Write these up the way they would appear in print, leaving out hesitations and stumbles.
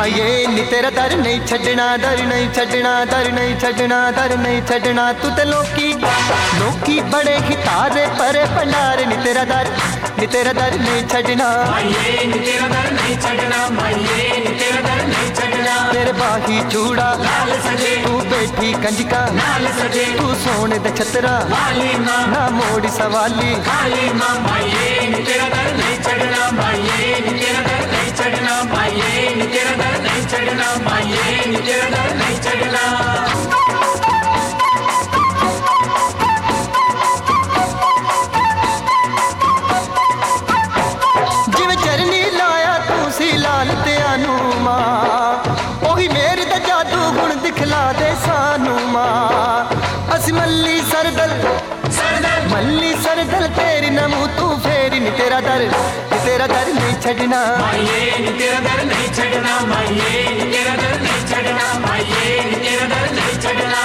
माये नी तेरा दर नहीं छड़ना, दर नहीं छड़ना, दर नहीं छड़ना, दर नहीं छड़ना। तू ते लोकी बड़े ही तारे परे भंडार नी तेरा दर नहीं छड़ना, माये नी तेरा दर नहीं छड़ना, माये नी तेरा दर नहीं छड़ना। तेरे बाही चूड़ा लाल सजे, तू बैठी कंजका लाल सजे, तू सोने दे छतरा वाली माँ ना मोड़ी सवाली। काली माँ माये नी तेरा दर नहीं छड़ना, माये नी तेरा दर नहीं छड़ना, माये नी तेरा दर नहीं छड़ना, माये नी तेरा दर नहीं छड़ना। जिवें चरनी लाया तू सी लाल ते आनू मां, ओही मेरे दा जादू गुण दिखला दे सानू मां। असी मल्ली सरदल तेरी नमू तू फेरी नी तेरा दर नहीं छड़ना, माये नी तेरा दर नहीं छड़ना, माये नी तेरा दर नहीं छड़ना, माये नी तेरा दर नहीं छड़ना।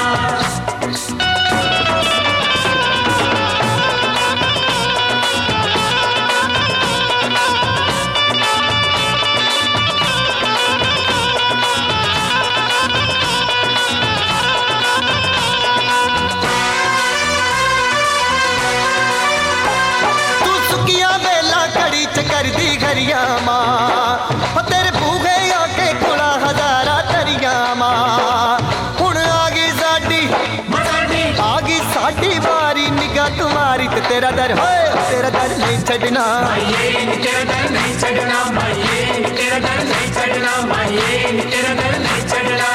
कर दी घरिया मां तेरे भूखे आके खुला हजारा तरिया मां। हुण आ गई साडी बारी निगाह तुम्हारी ते तेरा दर नहीं छड़ना, माये नी तेरा दर नहीं छड़ना, माये नी तेरा दर नहीं छड़ना, माये नी तेरा दर नहीं छड़ना।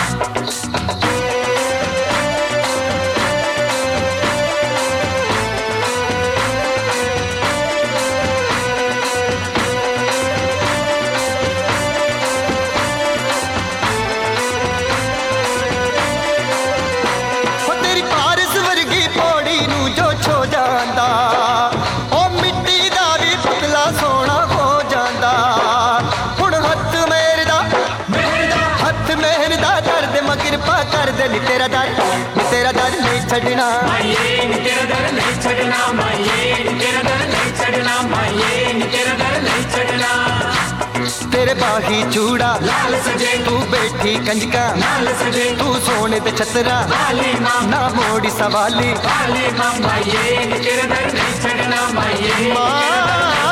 कर दे नी तेरा दर नहीं छड़ना, माये नी तेरा दर नहीं छड़ना, माये नी तेरा दर नहीं छड़ना, माये नी तेरा दर नहीं छड़ना। तेरे बाही चूड़ा लाल सजे, तू बैठी कंजका लाल सजे, तू सोने दे छतरा वाली माँ ना मोड़ी सवाली। वाली माँ माये नी तेरा दर नहीं छड़ना, माये माँ